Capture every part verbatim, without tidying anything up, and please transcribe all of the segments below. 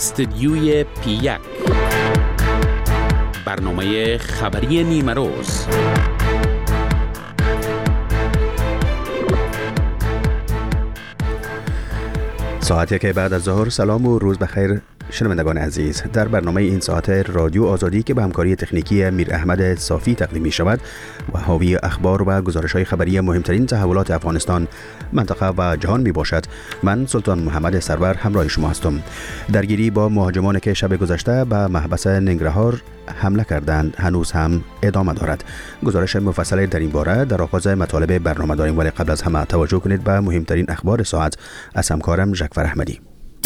استدیوی پی یک، برنامه خبری نیمه روز. ساعتی که بعد از ظهر. سلام و روز بخیر شنوندگان عزیز. در برنامه این ساعت رادیو آزادی که به همکاری تکنیکی میر احمد صافی تقدیم می شود و حاوی اخبار و گزارش‌های خبری مهمترین تحولات افغانستان، منطقه و جهان می باشد، من سلطان محمد سرور همراه شما هستم. درگیری با مهاجمان که شب گذشته به محبس ننگرهار حمله کردند هنوز هم ادامه دارد. گزارش مفصل در این باره در آغاز مطالب برنامه داریم، ولی قبل از همه توجه کنید به مهمترین اخبار ساعت از همکارم ژکفر احمدی.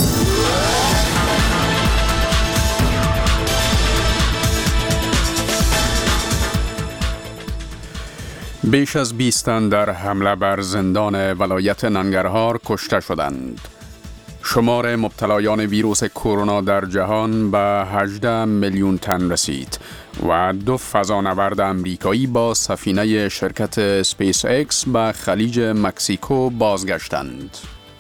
بیش از بیست تن در حمله بر زندان ولایت ننگرهار کشته شدند. شمار مبتلایان ویروس کرونا در جهان به هجده میلیون تن رسید و دو فضانورد امریکایی با سفینه شرکت اسپیس ایکس به خلیج مکزیکو بازگشتند.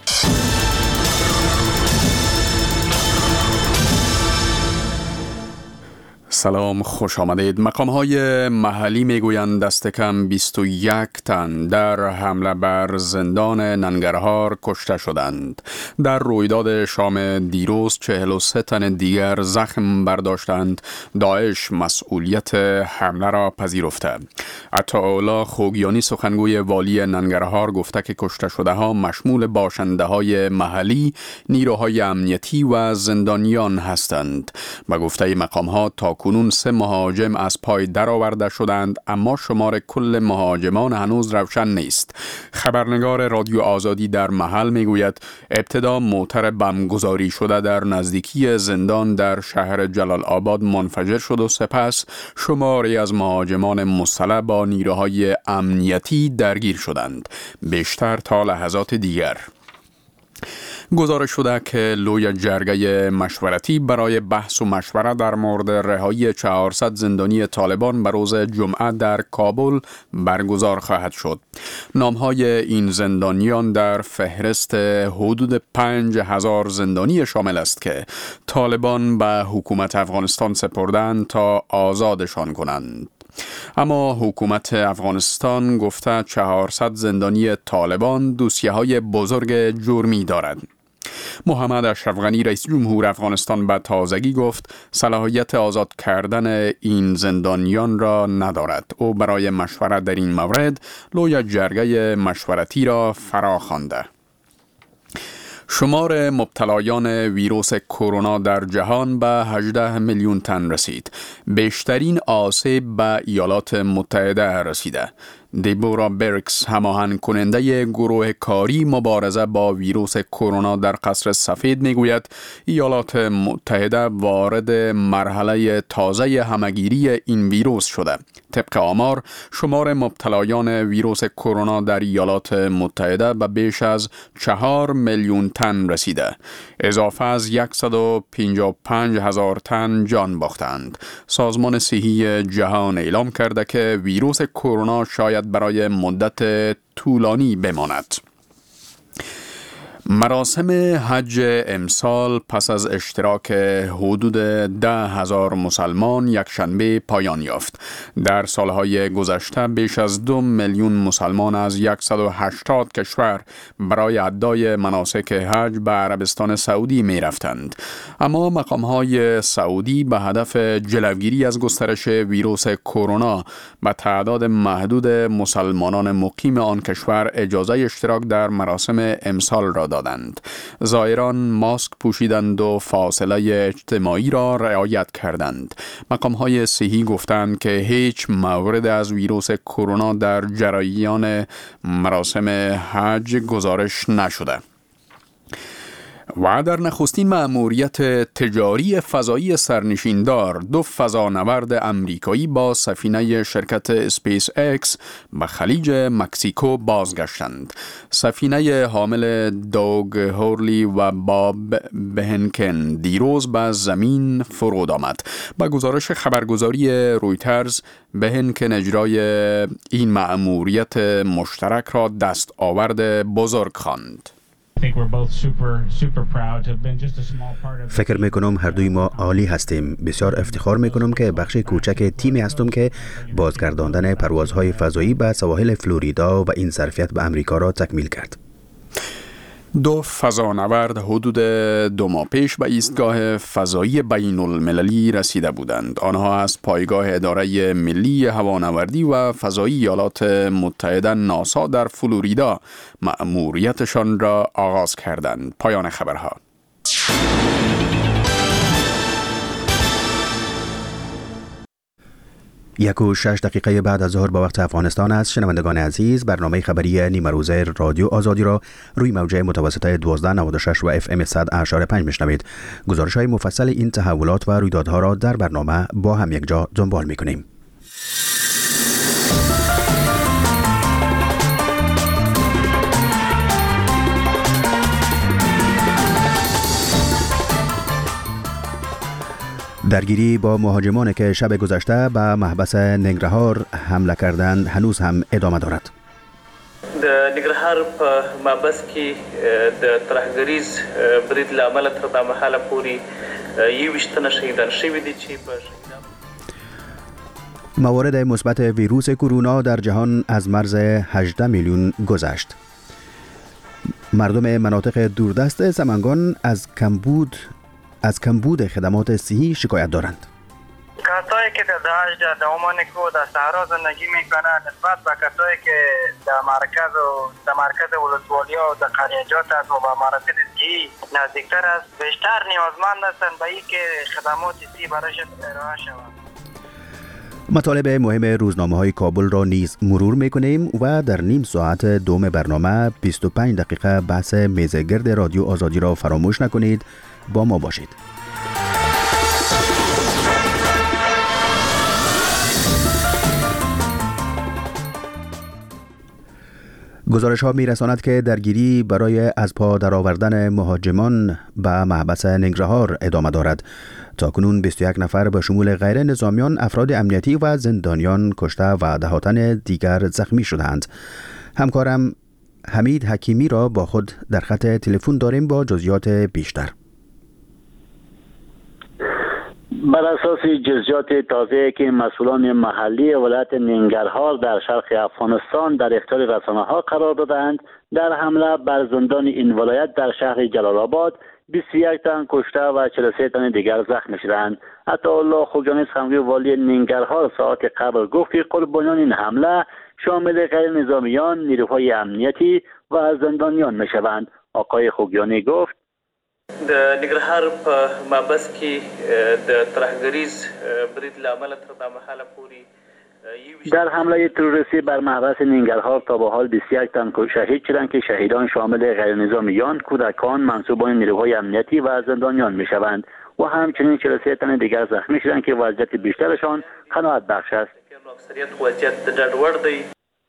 سلام، خوش آمدید. مقام‌های محلی میگویند دست کم بیست و یک تن در حمله بر زندان ننگرهار کشته شدند. در رویداد شام دیروز چهل و سه تن دیگر زخم برداشتند. داعش مسئولیت حمله را پذیرفته. عطاالله خوگیانی سخنگوی والی ننگرهار گفته که کشته شده ها مشمول باشنده های محلی، نیروهای امنیتی و زندانیان هستند. به گفته مقام‌ها تا کنون سه مهاجم از پای درآورده شدند، اما شمار کل مهاجمان هنوز روشن نیست. خبرنگار رادیو آزادی در محل میگوید ابتدا موتر بمبگذاری شده در نزدیکی زندان در شهر جلال آباد منفجر شد و سپس شماری از مهاجمان مسلح با نیروهای امنیتی درگیر شدند. بیشتر تا لحظات دیگر. گزارش شده که لوی جرگه مشورتی برای بحث و مشوره در مورد رهایی چهارصد زندانی طالبان به روز جمعه در کابل برگزار خواهد شد. نامهای این زندانیان در فهرست حدود پنج هزار زندانی شامل است که طالبان به حکومت افغانستان سپردند تا آزادشان کنند. اما حکومت افغانستان گفته چهارصد زندانی طالبان دوسیه های بزرگ جرمی دارد. محمد اشرف غنی رئیس جمهور افغانستان به تازگی گفت صلاحیت آزاد کردن این زندانیان را ندارد. او برای مشورت در این مورد لوی جرگه مشورتی را فرا خوانده. شمار مبتلایان ویروس کرونا در جهان به هجده میلیون تن رسید. بیشترین آسیب به ایالات متحده رسیده. دیبورا برکس، هماهنگ کننده گروه کاری مبارزه با ویروس کرونا در قصر سفید میگوید ایالات متحده وارد مرحله تازه همگیری این ویروس شده. طبق آمار، شمار مبتلایان ویروس کرونا در ایالات متحده به بیش از چهار میلیون تن رسیده. اضافه از صد و پنجاه و پنج هزار تن جان باختند. سازمان صحی جهان اعلام کرده که ویروس کرونا شاید برای مدت طولانی بماند. مراسم حج امسال پس از اشتراک حدود ده هزار مسلمان یک شنبه پایان یافت. در سالهای گذشته بیش از دو میلیون مسلمان از صد و هشتاد کشور برای ادای مناسک حج به عربستان سعودی می رفتند. اما مقامهای سعودی به هدف جلوگیری از گسترش ویروس کرونا به تعداد محدود مسلمانان مقیم آن کشور اجازه اشتراک در مراسم امسال را دادند. زائران ماسک پوشیدند و فاصله اجتماعی را رعایت کردند. مقام‌های صحی گفتند که هیچ مورد از ویروس کرونا در جریان مراسم حج گزارش نشده. و در نخستین مأموریت تجاری فضایی سرنشیندار، دو فضانورد امریکایی با سفینه شرکت اسپیس ایکس به خلیج مکزیکو بازگشتند. سفینه حامل دوگ هورلی و باب بهنکن دیروز به زمین فرود آمد. با گزارش خبرگزاری رویترز، بهنکن اجرای این مأموریت مشترک را دستاورد بزرگ خواند. فکر میکنم هر دوی ما عالی هستیم. بسیار افتخار میکنم که بخش کوچک تیمی هستم که بازگرداندن پروازهای فضایی به سواحل فلوریدا و این ظرفیت به امریکا را تکمیل کرد. دو فضانورد حدود دو ماه پیش به ایستگاه فضایی بین المللی رسیده بودند. آنها از پایگاه اداره ملی هوانوردی و فضایی ایالات متحده ناسا در فلوریدا مأموریتشان را آغاز کردند. پایان خبرها. یک و شش دقیقه بعد از ظهر با وقت افغانستان است. شنوندگان عزیز، برنامه خبری نیمه روزه رادیو آزادی را روی موجه متوسطه دوازده نود و شش و اف ام صد و پنج میشنوید. گزارش های مفصل این تحولات و رویدادها را در برنامه با هم یک جا دنبال میکنیم. درگیری با مهاجمانی که شب گذشته به محبس ننگرهار حمله کردند هنوز هم ادامه دارد. د ننګرهار په محبس کې د ترهګریز برید له امله تر دا مهاله پورې یوویشت تنه شهیدان شوي دي چې په موارد مثبت ویروس کرونا در جهان از مرز هجده میلیون گذشت. مردم مناطق دوردست سمنگان از کمبود از کمبود خدمات صحی شکایت دارند. کسایی که در داعش در دومان کو در صحرا زندگی میکنند نسبت به کسایی که در مرکز و در مرکز ولسوالی‌ها و در قریه‌جات است و به مراکز صحی نزدیکتر است، بیشتر نیازمند هستند به اینکه خدمات صحی برایشان ارائه شود. مطالب مهم روزنامه‌های کابل را نیز مرور می‌کنیم و در نیم ساعت دوم برنامه بیست و پنج دقیقه بحث میزگرد رادیو آزادی را فراموش نکنید. با ما باشید. گزارش ها می رساند که درگیری برای از پا درآوردن مهاجمان به محبس ننگرهار ادامه دارد. تاکنون بیست و یک نفر به شمول غیر نظامیان، افراد امنیتی و زندانیان کشته و دهاتن دیگر زخمی شدند. همکارم حمید حکیمی را با خود در خط تلفن داریم با جزئیات بیشتر. بر اساس جزئیات تازه که مسئولان محلی ولایت ننگرهار در شرق افغانستان در اختیار رسانه‌ها قرار دادند، در حمله بر زندان این ولایت در شهر جلال آباد بیست و یک تن کشته و چهل و سه تن دیگر زخمی شدند. عطاالله خوگیانی سخنگوی والی ننگرهار ساعت قبل گفت که قربانیان این حمله شامل غیر نظامیان، نیروهای امنیتی و زندانیان میشوند. آقای خوگیانی گفت د ننګرهار په محبس کې د ترهګریز برید له امله تر دا مهاله پورې در حمله تروریستی بر محبس ننگرهار تا به حال بیست و یک تن شهید شدند که شهیدان شامل غیر نظامیان، کودکان، منصوبان نیروهای امنیتی و زندانیان میشوند و همچنین چهل و سه تن دیگر زخمی شدند که وضعیت بیشترشان قناعت بخش است. اکثریت وضعیت د ډاډ وړ دی.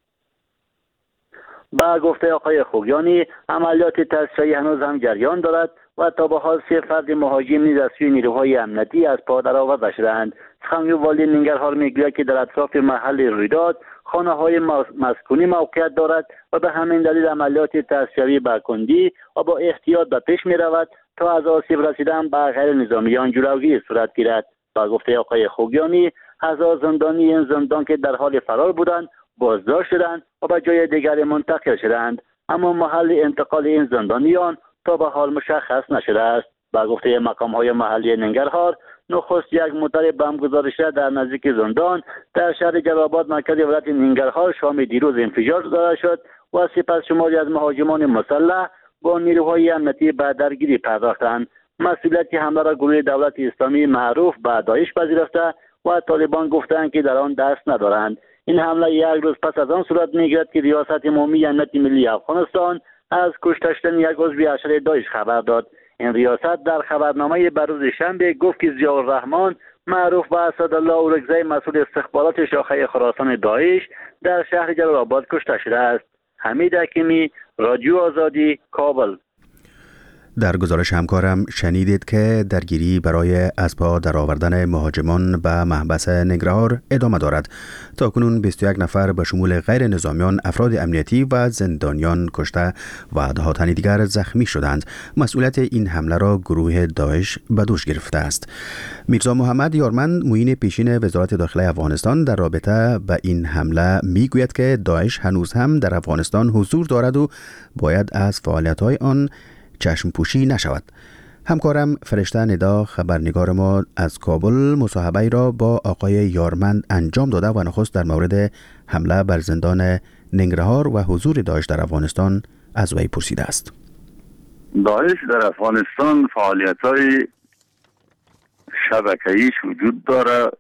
با گفته آقای خوگیانی، عملیات تصفیه‌ای هنوز هم جریان دارد و تا به حال سه فرد مهاجم نیز از سوی نیروهای امنیتی از پا درآورده شدند. سخنگوی والی ننگرهار میگوید که در اطراف محل رویداد خانه‌های مسکونی موقعیت دارد و به همین دلیل عملیات تصفیه‌ای برکندی و با احتیاط به پیش می‌رود تا از آسیب رسیدن به غیر نظامیان جلوگیری صورت گیرد. با گفته آقای خوگیانی، هزار زندانی این زندان که در حال فرار بودند بازداشت شدند و به جای دیگری منتقل شدند، اما محل انتقال این زندانیان تا به حال مشخص نشده است. با گفته مقام‌های محلی ننگرهار، نخست یک موتر بم گذاشته در نزدیک زندان در شهر جلال آباد مرکز ولایت ننگرهار شام دیروز انفجار داده شد و سپس شماری از مهاجمان مسلح با نیروهای امنیتی به درگیری پرداختند. مسئولیت حمله را گروه دولت اسلامی معروف به داعش پذیرفته و طالبان گفتند که در آن دست ندارند. این حمله یک روز پس از آن صورت می‌گیرد که ریاست عمومی امنیت ملی افغانستان از کشته شدن یک عضو ارشد داعش خبر داد. این ریاست در خبرنامه بر روز شنبه گفت که ضیاءالرحمن معروف به اسدالله اورگزی مسئول استخبارات شاخه خراسان داعش در شهر جلال آباد کشته شده است. حمید حکیمی، رادیو آزادی، کابل. در گزارش همکارم شنیدید که درگیری برای از پا درآوردن مهاجمان به محبس ننگرهار ادامه دارد. تاکنون بیست و یک نفر به شمول غیر نظامیان، افراد امنیتی و زندانیان کشته و ده تن دیگر زخمی شدند. مسئولیت این حمله را گروه داعش به دوش گرفته است. میرزا محمد یارمند، معین پیشین وزارت داخله افغانستان، در رابطه به این حمله میگوید که داعش هنوز هم در افغانستان حضور دارد و باید از فعالیت‌های آن چشم پوشی نشود. همکارم فرشته ندا، خبرنگار ما از کابل، مصاحبه را با آقای یارمند انجام داده و نخست در مورد حمله بر زندان ننگرهار و حضور داعش در افغانستان از وی پرسیده است. داعش در افغانستان فعالیت‌های شبکه‌ایش وجود داره،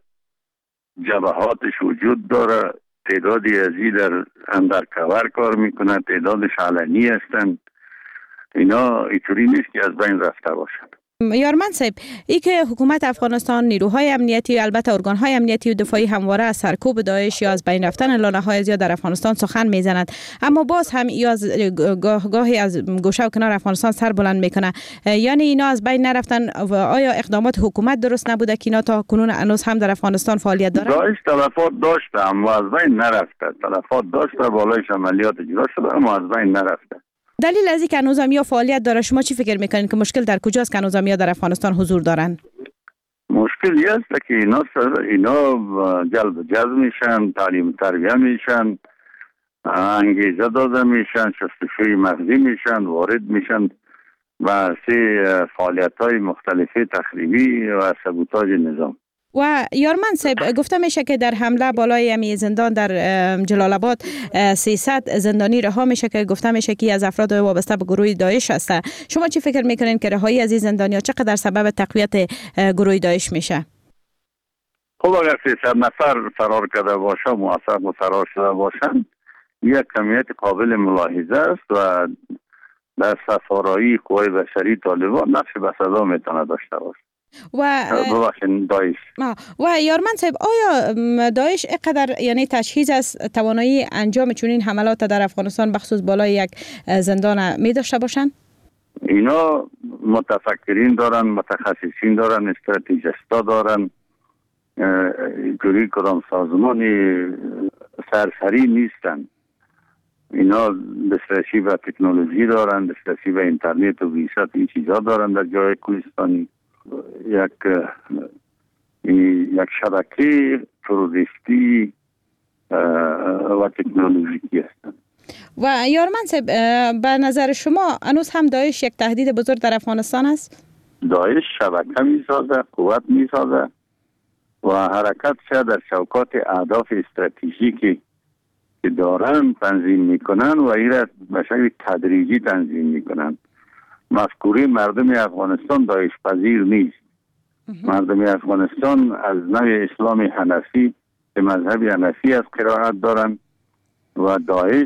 جبهاتش وجود داره، تعدادی ازی در اندرکور کار میکنه، تعدادش علنی هستند. اینا اینطوری نیست که از بین رفته باشد. یارمند صاحب، ای که حکومت افغانستان، نیروهای امنیتی، البته ارگانهای امنیتی و دفاعی همواره از سرکوب داعش یا از بین رفتن لانه‌های زیاد در افغانستان سخن میزنند، اما باز هم یا از گاه گاهی از گوشه و کنار افغانستان سر بلند میکنه. یعنی اینا از بین نرفتن و آیا اقدامات حکومت درست نبوده که اینا تا کنون هنوز هم در افغانستان فعالیت دارند؟ داعش تلفات داشته اما از بین نرفته. تلفات داشته، بالایش عملیات اجرا شده اما از بین نرفته. دلیل از اینکه نظامی‌ها فعالیت داره، شما چی فکر میکنید که مشکل در کجاست که نظامی‌ها در افغانستان حضور دارن؟ مشکلی است که اینا اینا جلب جذب میشن، تعلیم تربیه میشن، انگیزه داده میشن، شستشوی مغزی میشن، وارد میشن و سه فعالیت‌های مختلفه تخریبی و سبوتاژ نظام. و یارمند صاحب، گفته میشه که در حمله بالای امی زندان در جلال آباد سیصد زندانی رها میشه که گفته میشه که از افراد وابسته به گروه داعش هسته. شما چی فکر میکنین که رهایی از این زندانیا چقدر سبب تقویت گروه داعش میشه؟ خب اگر سیصد نفر فرار کرده باشه، موفق فرار شده باشن، یک کمیت قابل ملاحظه است و در سفارایی قوای بشری طالبان نقش بسزا میتونه داشته باشه. و داعش و یارمند صاحب، آیا داعش اینقدر یعنی تجهیز از توانایی انجام چنین حملات در افغانستان بخصوص بالای یک زندان می داشته باشند؟ اینا متفکرین دارن، متخصصین دارن، استراتژیستا دارن. اینطوری کدام سازمانی سرسری نیستن. اینا دسترسی به تکنولوژی دارن، دسترسی به اینترنت و ویست، این چیزا دارن در جای کوهستانی. یک یک شبکه تروریستی و تکنولوژیکی هستند. و یارمند صاحب، به نظر شما هنوز هم داعش یک تهدید بزرگ در افغانستان است؟ داعش شبکه می سازه، قوت می سازه و حرکت شد در چوکات اهداف استراتژیکی که دارن تنظیم میکنن و این را به شکل تدریجی تنظیم میکنن. مفکوره مردم افغانستان داعش پذیر نیست. مردم افغانستان از نوع اسلام حنفی به مذهب حنفی از قرائت دارن و داعش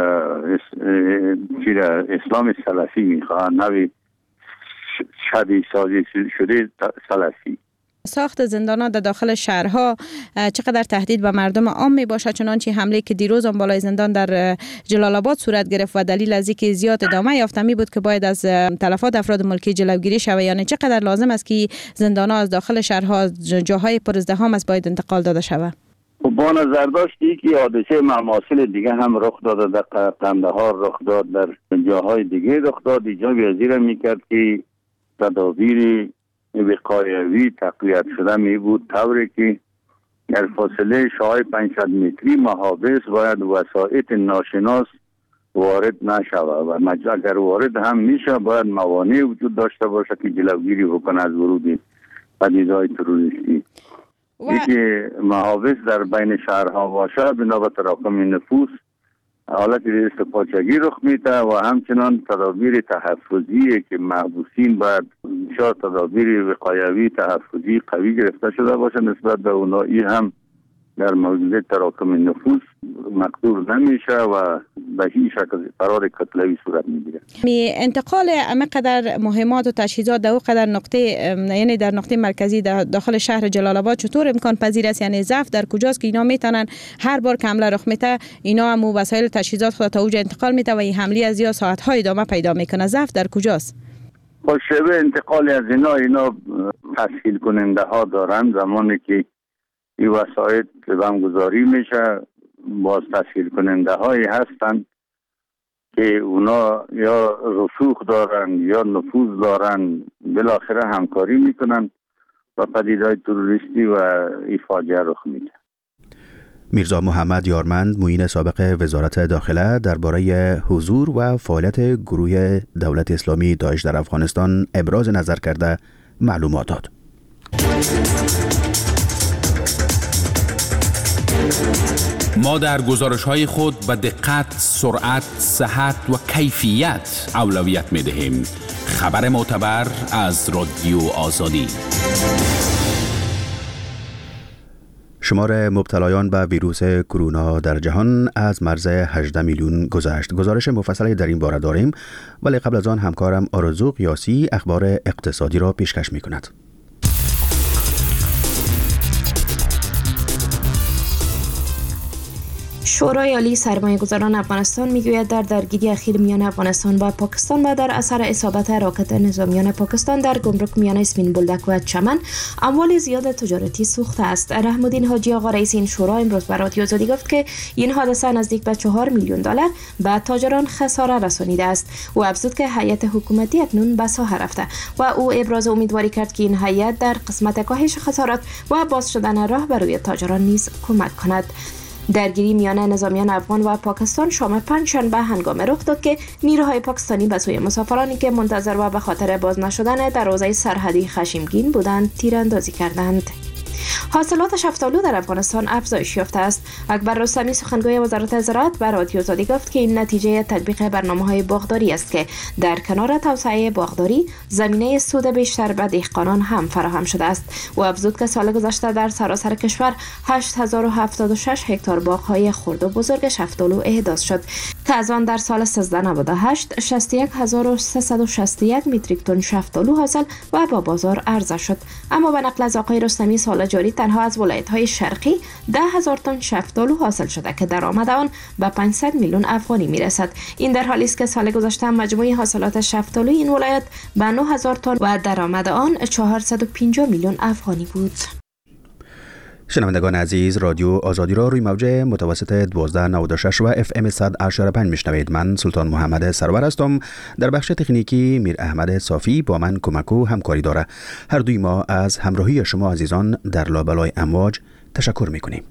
اسلام سلفی میخواه، نوع شدید سازی شده سلفی. ساخت زندان‌ها در داخل شهرها چقدر تهدید به مردم عام می باشد، چنانچه حمله که دیروز هم بالای زندان در جلال آباد صورت گرفت و دلیل از اینکه زیاد ادامه یافته می بود که باید از تلفات افراد ملکی جلوگیری شود. یعنی چقدر لازم است که زندان‌ها از داخل شهرها، جاهای پر ازدحام است، باید انتقال داده شود؟ با نظر داشتی که حادثه مماثل دیگه هم رخ داده، در قندهار رخ داد، در جاهای دیگه رخ داد. اینجا وزیر میکرد که تدابیر وقایوی تقویت شده می بود، طوری که در فاصله شای پانصد متری محابس باید وسایط ناشناس وارد نشود و اگر وارد هم میشه باید موانع وجود داشته باشه که جلوگیری بکنه از ورود پدیده‌های تروریستی. یکی محابس در بین شهرها باشه بنا به تراکم نفوس حالت استفاچگی رخ میده و همچنان تدابیر تحفظی که محبوسین باید شاید تدابیر وقایوی تحفظی قوی گرفته شده باشه نسبت به اونایی هم در موجودیت تراکم نفوس مقدور نمیشه و به هیچ شکل قرار قتلوی صورت میگیره. انتقال همقدر مهمات و تجهیزات در قدر نقطه، یعنی در نقطه مرکزی داخل شهر جلال آباد چطور امکان پذیر است؟ یعنی ضعف در کجاست که اینا میتونن هر بار که حمله رخ میده اینا هم وسایل تجهیزات خود تا اونجا انتقال میده و این حمله از یا ساعت های ادامه پیدا میکنه؟ ضعف در کجاست؟ خوشبه انتقال از اینا اینا تسهیل کننده ها دارن. زمانی که این وسایل بمگذاری میشه باز تسهیل کننده هایی هستن که اونا یا رسوخ دارن یا نفوذ دارن، بالاخره همکاری میکنن و پدیدهای تروریستی و این فاجعه رخ میده. میرزا محمد یارمند معین سابق وزارت داخله درباره حضور و فعالیت گروه دولت اسلامی داعش در افغانستان ابراز نظر کرده معلومات داد. ما در گزارش‌های خود به دقت، سرعت، صحت و کیفیت اولویت می‌دهیم. خبر معتبر از رادیو آزادی. شمار مبتلایان به ویروس کرونا در جهان از مرز هجده میلیون گذشت. گزارش مفصلی در این باره داریم، ولی قبل از آن همکارم آرزو قیاسی اخبار اقتصادی را پیشکش می‌کند. شورای عالی سرمایه‌گذاران افغانستان میگوید در درگیری اخیر میان افغانستان و پاکستان و در اثر اصابت راکت نظامیان پاکستان در گمرک میان اسمین بولدک و چمن اموال زیاد تجارتی سوخته است. رحم الدین حاجی آقا رئیس این شورا امروز به رادیو آزادی گفت که این حادثه نزدیک به چهار میلیون دلار به تاجران خساره رسانیده است. او افزود که هیئت حکومتی اکنون به ساحه رفته و او ابراز امیدواری کرد که این هیئت در قسمت کاهش خسارات و باز شدن راه برای تاجران نیز کمک کند. درگیری میان نظامیان افغان و پاکستان شام پنجشنبه هنگام رخ داد که نیروهای پاکستانی به سوی مسافرانی که منتظر و به خاطر باز نشدن دروازه سرحدی خشمگین بودند تیراندازی کردند. حاصلات شفتالو در افغانستان افزایش یافته است. اکبر رستمی سخنگوی وزارت زراعت به رادیو آزادی گفت که این نتیجه تطبیق برنامه‌های باغداری است که در کنار توسعه باغداری زمینه سود بیشتر به دهقانان هم فراهم شده است. و افزود که سال گذشته در سراسر کشور هشت هزار و هفتاد و شش هکتار باغ‌های خرد و بزرگ شفتالو احداث شد که از آن در سال سیزده نود و هشت شصت و یک هزار و سیصد و شصت و یک متریک تن شفتالو حاصل و با بازار عرضه شد. اما به نقل از آقای رستمی سال جاری تنها از ولایت‌های شرقی ده هزار تن شفتالو حاصل شده که درآمد آن به پانصد میلیون افغانی میرسد. این در حالی است که سال گذشته مجموع حاصلات شفتالو این ولایت به نه هزار تن و درآمد آن چهارصد و پنجاه میلیون افغانی بود. شنوندگان عزیز، رادیو آزادی را روی موج متوسط دوازده نود و شش و اف ام صد و هشت و پنج میشنوید. من سلطان محمد سرور هستم. در بخش تکنیکی میر احمد صافی با من کمک و همکاری داره. هر دوی ما از همراهی شما عزیزان در لابلای امواج تشکر میکنیم.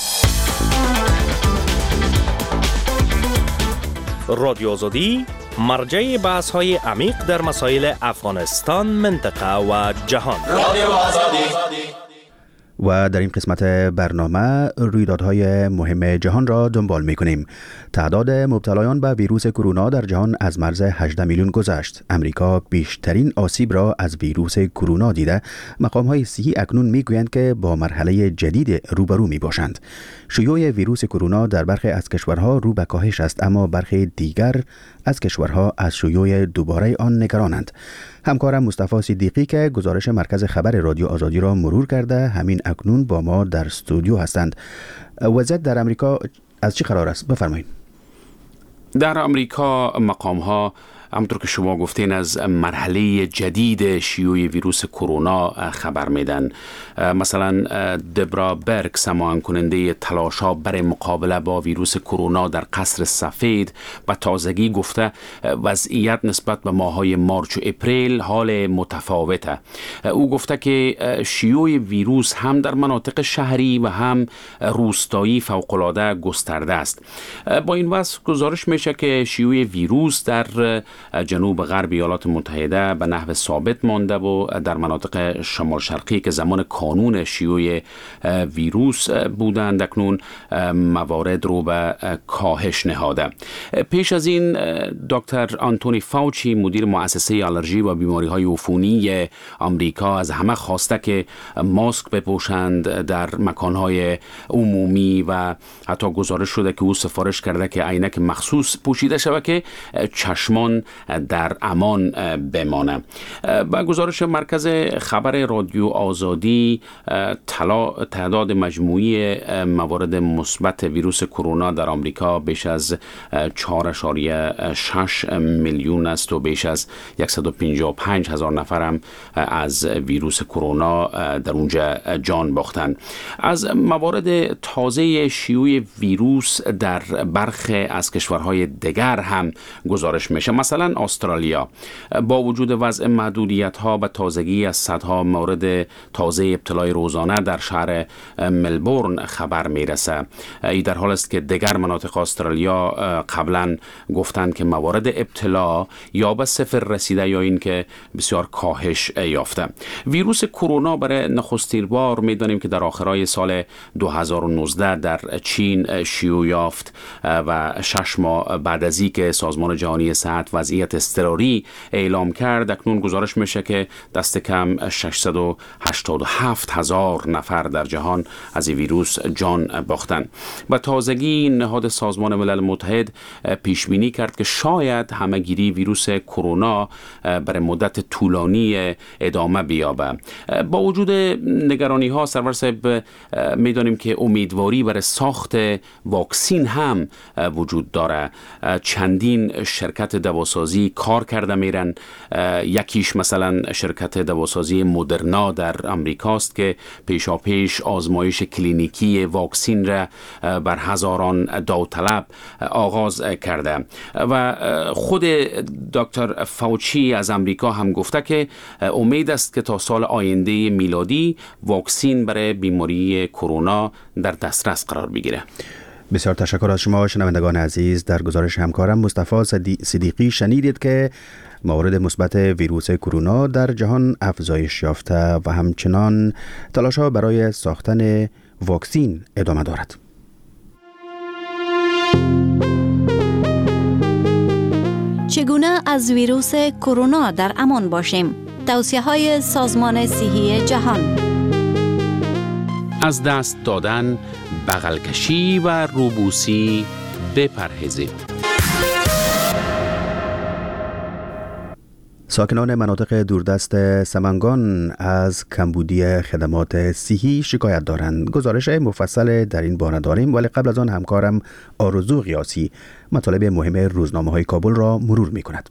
رادیو آزادی مرجع بحث های عمیق در مسائل افغانستان، منطقه و جهان. رادیو آزادی. و در این قسمت برنامه رویدادهای مهم جهان را دنبال می‌کنیم. تعداد مبتلایان به ویروس کرونا در جهان از مرز هجده میلیون گذشت. امریکا بیشترین آسیب را از ویروس کرونا دیده. مقام‌های صحی اکنون می‌گویند که با مرحله جدید روبرو می‌باشند. شیوع ویروس کرونا در برخی از کشورها رو به کاهش است، اما برخی دیگر از کشورها از شیوع دوباره آن نگرانند. همکارم مصطفی صدیقی که گزارش مرکز خبر رادیو آزادی را مرور کرده همین اکنون با ما در استودیو هستند. وضعیت در امریکا از چه قرار است؟ بفرمایید. در امریکا مقام ها همونطور که شما گفتین از مرحله جدید شیوع ویروس کرونا خبر میدن. مثلا دبرا برگ، سماعن کننده تلاش‌ها برای مقابله با ویروس کرونا در قصر سفید و تازگی گفته وضعیت نسبت به ماه‌های مارچ و اپریل حال متفاوته. او گفته که شیوع ویروس هم در مناطق شهری و هم روستایی فوق‌العاده گسترده است. با این وضع گزارش میشه که شیوع ویروس در جنوب غرب ایالات متحده به نحو ثابت مانده و در مناطق شمال شرقی که زمان کانون شیوع ویروس بودند اکنون موارد رو به کاهش نهاده. پیش از این دکتر آنتونی فاوچی مدیر مؤسسه آلرژی و بیماری‌های عفونی آمریکا از همه خواسته که ماسک بپوشند در مکان‌های عمومی و حتی گزارش شده که او سفارش کرده که عینک مخصوص پوشیده شود که چشمان در امان بمانه. با گزارش مرکز خبر رادیو آزادی، تعداد مجموعی موارد مثبت ویروس کرونا در آمریکا بیش از چهار اشاریه شش میلیون است و بیش از صد و پنجاه و پنج هزار نفر هم از ویروس کرونا در اونجا جان باختند. از موارد تازه شیوع ویروس در برخی از کشورهای دیگر هم گزارش میشه. مثلا استرالیا با وجود وضع محدودیت‌ها و تازگی از صدها مورد تازه ابتلای روزانه در شهر ملبورن خبر میرسه. ای در حال است که دیگر مناطق استرالیا قبلا گفتند که موارد ابتلا یا به صفر رسیده یا این که بسیار کاهش یافته. ویروس کرونا برای نخستین بار میدانیم که در آخرای سال دو هزار و نوزده در چین شیوع یافت و شش ماه بعد از اینکه سازمان جهانی صحت وضعیت اضطراری اعلام کرد، اکنون گزارش میشه که دست کم ششصد و هشتاد و هفت هزار نفر در جهان از این ویروس جان باختند. و تازگی نهاد سازمان ملل متحد پیش بینی کرد که شاید همهگیری ویروس کرونا برای مدت طولانی ادامه بیابه. با وجود نگرانی ها سرور صاحب میدانیم که امیدواری برای ساخت واکسین هم وجود داره. چندین شرکت دواسازی کار کرده میرن. یکیش مثلا شرکت دواسازی مدرنا در امریکاست که پیشا پیش آزمایش کلینیکی واکسین را بر هزاران داوطلب آغاز کرده و خود دکتر فاوچی از امریکا هم گفته که امید است که تا سال آینده میلادی واکسین برای بیماری کرونا در دسترس قرار بگیره. بسیار تشکر از شما شنوندگان عزیز. در گزارش همکارم مصطفی صدیقی شنیدید که موارد مثبت ویروس کرونا در جهان افزایش یافته و همچنان تلاش‌ها برای ساختن واکسین ادامه دارد. چگونه از ویروس کرونا در امان باشیم؟ توصیه‌های سازمان صحی جهان: از دست دادن، بغل کشی و روبوسی بپرهیزید. ساکنان مناطق دوردست سمنگان از کمبودی خدمات صحی شکایت دارند. گزارش مفصل در این باره داریم، ولی قبل از آن همکارم آرزو قیاسی مطالب مهم روزنامه‌های کابل را مرور می‌کند.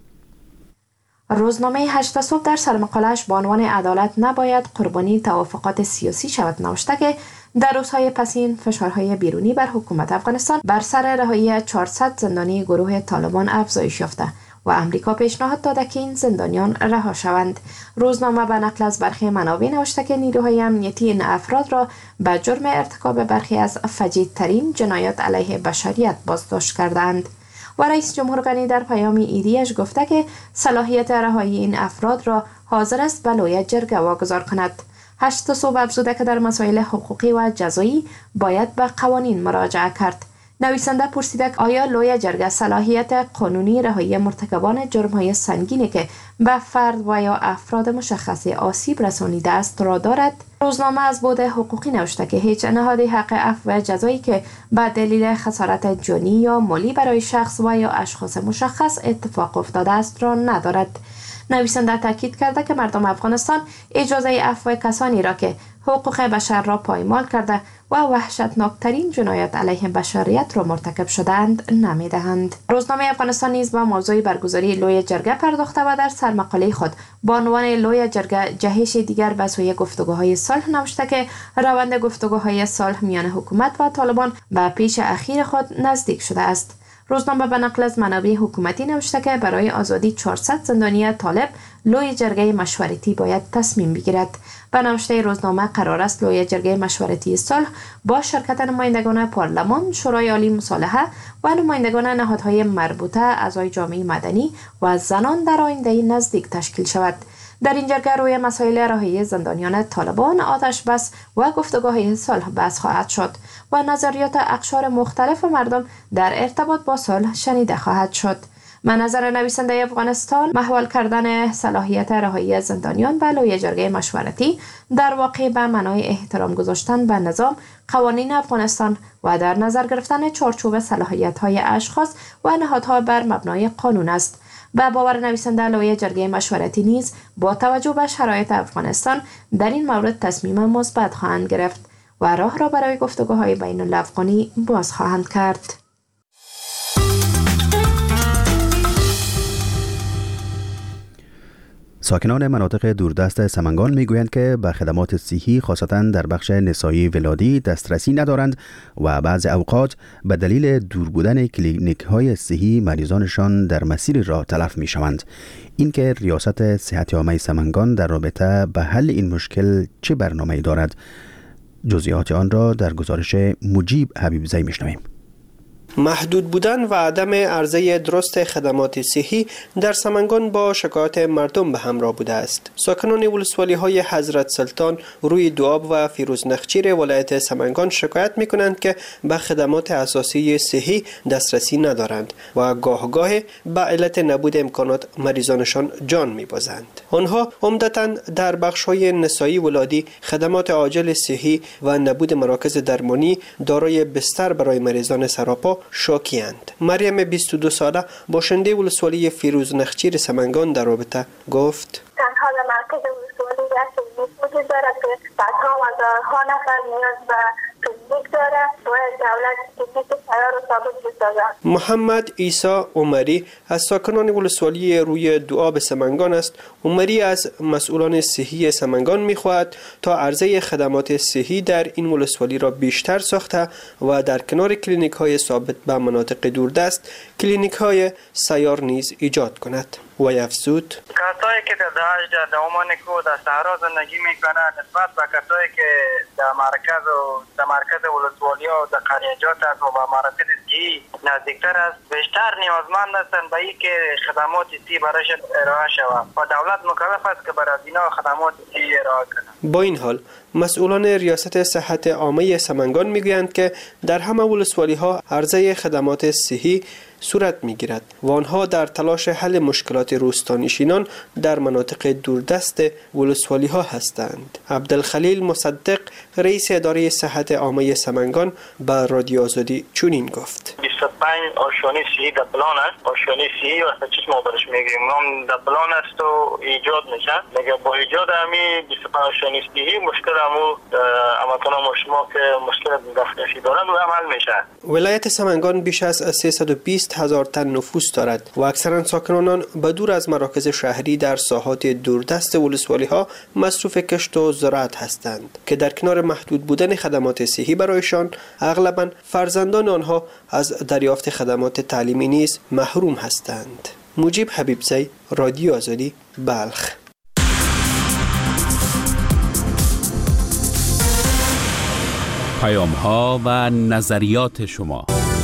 روزنامه هشت صبح در سرمقاله‌اش با عنوان عدالت نباید قربانی توافقات سیاسی شود نوشته که در روزهای پسین فشارهای بیرونی بر حکومت افغانستان بر سر رهایی چهارصد زندانی گروه طالبان افزایش یافته و امریکا پیشنهاد داده که این زندانیان رها شوند. روزنامه به نقل از برخی منابع نوشته که نیروهای امنیتی این افراد را به جرم ارتکاب برخی از فجیع‌ترین جنایات علیه بشریت بازداشت کردند. و رئیس جمهور غنی در پیامی ایدیش گفته که صلاحیت رهایی این افراد را حاضر است به لوی جرگه واگذار کند. هشت صبح افزوده که در مسائل حقوقی و جزایی باید به قوانین مراجعه کرد. نویسنده پرسیده که آیا لوی جرگه صلاحیت قانونی رهایی مرتکبان جرم‌های سنگینی که به فرد و یا افراد مشخصی آسیب رسانیده است را دارد؟ روزنامه از بعد حقوقی نوشته که هیچ نهادی حق عفو جزایی که به دلیل خسارت جانی یا مالی برای شخص و یا اشخاص مشخص اتفاق افتاده است را ندارد. نویسنده تاکید کرده که مردم افغانستان اجازه عفو کسانی را که حقوق بشر را پایمال کرده و وحشتناکترین جنایات علیه بشریت را مرتکب شدند نمیدهند. روزنامه افغانستان نیز به موضوع برگزاری لوی جرگه پرداخته و در سرمقاله خود با عنوان لوی جرگه جهش دیگر به سوی گفتگوهای صلح نوشته که روند گفتگوهای صلح میان حکومت و طالبان به پیش اخیر خود نزدیک شده است. روزنامه به نقل از منابع حکومتی نوشته که برای آزادی چهارصد زندانی طالب لوی جرگه مشورتی باید تصمیم بگیرد. به نوشته روزنامه قرار است لوی جرگه مشورتی صلح با شرکت نمایندگان پارلمان، شورای عالی مصالحه و نمایندگان نهادهای مربوطه، اعضای جامعه مدنی و زنان در آینده نزدیک تشکیل شود. در این جرگه روی مسائل رهایی زندانیان طالبان، آتش بس و گفتگوهای صلح بحث خواهد شد و نظریات اقشار مختلف مردم در ارتباط با صلح شنیده خواهد شد. منظر نویسنده افغانستان محول کردن صلاحیت رهایی زندانیان به لوی جرگه مشورتی در واقع به معنای احترام گذاشتن به نظام، قوانین افغانستان و در نظر گرفتن چارچوب صلاحیت‌های اشخاص و نهادها بر مبنای قانون است. به باور نویسنده لایحه جرگه مشورتی نیز با توجه به شرایط افغانستان در این مورد تصمیم مثبت خواهند گرفت و راه را برای گفتگوهای بین الافغانی باز خواهند کرد. ساکنان مناطق دوردست سمنگان میگویند که به خدمات صحی خاصتاً در بخش نسایی ولادی دسترسی ندارند و بعض اوقات به دلیل دور بودن کلینیک‌های صحی مریضانشان در مسیر راه تلف میشوند. اینکه ریاست صحت عامه سمنگان در رابطه به حل این مشکل چه برنامه‌ای دارد، جزئیات آن را در گزارش مجیب حبیبزی میشنویم. محدود بودن و عدم عرضه درست خدمات صحی در سمنگان با شکایت مردم به همراه بوده است. ساکنان ولسوالی های حضرت سلطان، روی دوآب و فیروز نخچیر ولایت سمنگان شکایت می کنند که به خدمات اساسی صحی دسترسی ندارند و گاه گاه به علت نبود امکانات مریضانشان جان می بازند. آنها عمدتاً در بخش های نسایی ولادی خدمات عاجل صحی و نبود مراکز درمانی دارای بستر برای مریضان سراپا شاکی‌اند. مریم بیست و دو ساله باشنده ولسوالی فیروز نخچیر سمنگان در رابطه گفت: تنها در مرکز ولسوالی وجود دارد که صدها و هزارها نفر نیاز به کلینیک دارد. باید دولت کلینیک سیار و ثابت بسازد. محمد عیسی عمری از ساکنان ولسوالی روی دوآب سمنگان است. عمری از مسئولان صحی سمنگان می‌خواهد تا عرضه خدمات صحی در این ولسوالی را بیشتر ساخته و در کنار کلینیک‌های ثابت به مناطق دوردست کلینیک‌های سیار نیز ایجاد کند. و افزود: کسایی که در دهش در دومان کو در صحرا زندگی میکنند نسبت به کسایی که در مرکز و در مرکز ولسوالی ها و در قریجات است و به مراکز صحی نزدیکتر است، بیشتر نیازمند هستند به اینکه خدمات صحی برایشان ارائه شود و دولت مکلف است که برای اینا خدمات صحی ارائه کند. با این حال مسئولان ریاست صحت عامه سمنگان میگویند که در همه ولسوالی ها عرضه خدمات صحی صورت میگیرد و آنها در تلاش حل مشکلات روستانشینان در مناطق دوردست ولسوالی ها هستند. عبدالخلیل مصدق رئیس اداره صحت عامه سمنگان به رادیو آزادی چنین گفت: بیست و پنج آشیانه صحی در پلان است. آشیانه صحی وقتی چیز ما برش میگیم نام در پلان است و ایجاد میشه. مگه با ایجاد همی بیست و پنج آشیانه صحی مشکل همو امکان شما که مشکل دسترسی دارند و عمل میشه. ولایت سمنگان بیش از سیصد و بیست هزار تن نفوس دارد و اکثرا ساکنان آن به دور از مراکز شهری در ساحات دوردست ولسوالی ها مصروف کشت و زراعت هستند که در کنار محدود بودن خدمات صحی برایشان اغلباً فرزندان آنها از دریافت خدمات تعلیمی نیز محروم هستند. مجیب حبیبزی، رادیو آزادی، بلخ. پیام ها و نظریات شما.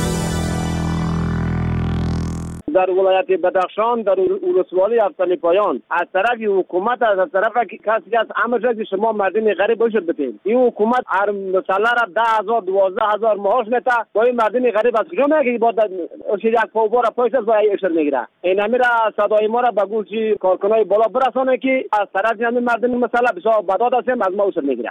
در ولایت بدخشان در ولسوالی افسانه پایان از طرف حکومت از طرف کسی از امر که شما مردم غریب باشید بتین، این حکومت هر مسئله را ده هزار دوازده هزار معاش میده با این مردم غریب از کجا میگه با یک پاوبار پایش از وای اشر میگیره. این امیر صدای ما را به گوش کارکنای بالا برسانه که از طرف این مردم مسئله بسیار بداد هستیم از ما اشر میگیره.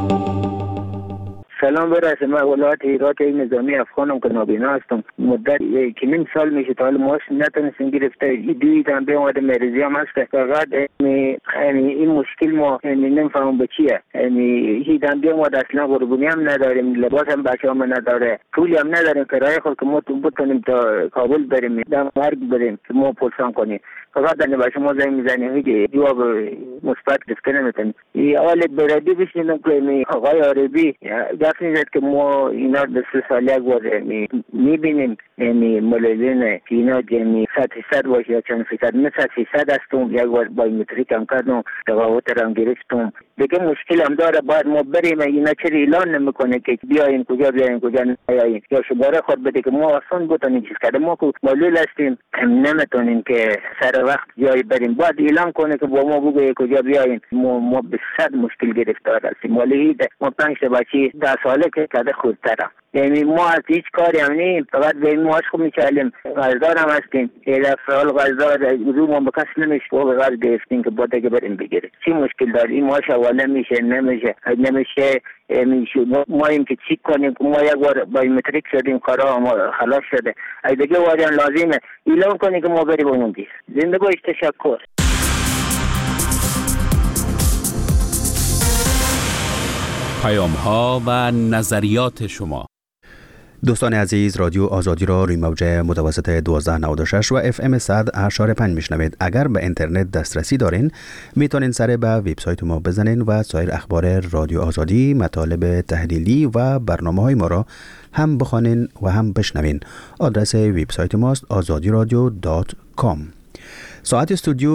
سلام برسه. من ولایت هرات نظامی افغانم که نابینا هستم. مدت یک نیم سال میشه تا حال معاش نتونستم گرفته. دیدم به اومده مریضی هم هست. فقط این مشکل ما نمیفهمم به چیه. دیدم به اومده اصلا قربونی هم نداریم، لباس هم بچه هم نداره، پولی هم نداریم کرایه خود که ما بتونیم تا کابل بریم در مرگ بریم که ما پرسان کنیم. فقط در به شما زنگ میزنیم که جواب مثبت گرفته نمیتونیم. اول برادی بشنیدم که آقای عربی گفت میزد که ما اینا به سه سال یک بار میبینیم، یعنی ملازمه که اینا یعنی صد فیصد باشه یا چند فیصد. من صد فیصد هستم، یک بار بایومتریک هم کردم، تقاوت هم گرفتم. دیگه مشکل هم داره، باید ما بریم. اینا چرا اعلان نمیکنه که بیاین کجا بیاین کجا نیاین یا شماره خود بده که ما اصلا بتونیم چیز کنیم. ما که معلول هستیم نمیتونیم که سر وقت جایی بریم. باید اعلان کنه که با ما بگه کجا بیاین. ما ما به صد مشکل گرفتار هستیم. ولی ما پنج تا بچه ده ساله که کده خودتره. یعنی ما از هیچ کاری هم نیم، فقط به این ماش خوب میچالیم، غزدار هم هستیم. یه دفعه حال غزدار رو ما به کس نمیشه با به غزد گرفتیم که باید اگه بریم بگیره. چی مشکل داری؟ این ماش اول نمیشه نمیشه نمیشه میشه ما این که چیک کنیم که ما یک بار بایومتریک شدیم کارا ما خلاص شده. اگه دیگه واریان لازمه اعلام کنی که ما بریم اون دیر. زنده باش. تشکر. پیام ها و نظریات شما. دوستان عزیز، رادیو آزادی را روی موج متوسط دوازده نود و شش و اف ام صد اشاره پنج میشنوید. اگر به اینترنت دسترسی دارین میتونین سر به وبسایت ما بزنین و سایر اخبار رادیو آزادی، مطالب تحلیلی و برنامه‌های ما را هم بخوانین و هم بشنوین. آدرس وبسایت ماست آزادی رادیو دات کام. ساعت استودیو